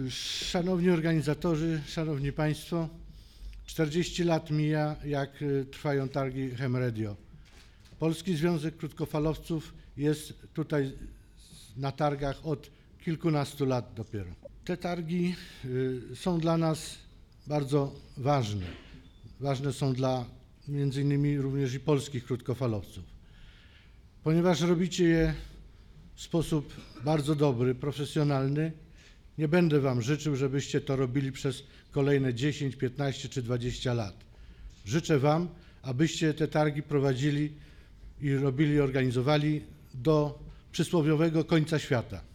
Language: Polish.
Szanowni organizatorzy, szanowni państwo, 40 lat mija, jak trwają targi Ham Radio. Polski Związek Krótkofalowców jest tutaj na targach od kilkunastu lat dopiero. Te targi są dla nas bardzo ważne. Ważne są dla między innymi również i polskich krótkofalowców, ponieważ robicie je w sposób bardzo dobry, profesjonalny. Nie będę wam życzył, żebyście to robili przez kolejne 10, 15 czy 20 lat. Życzę wam, abyście te targi prowadzili i robili, organizowali do przysłowiowego końca świata.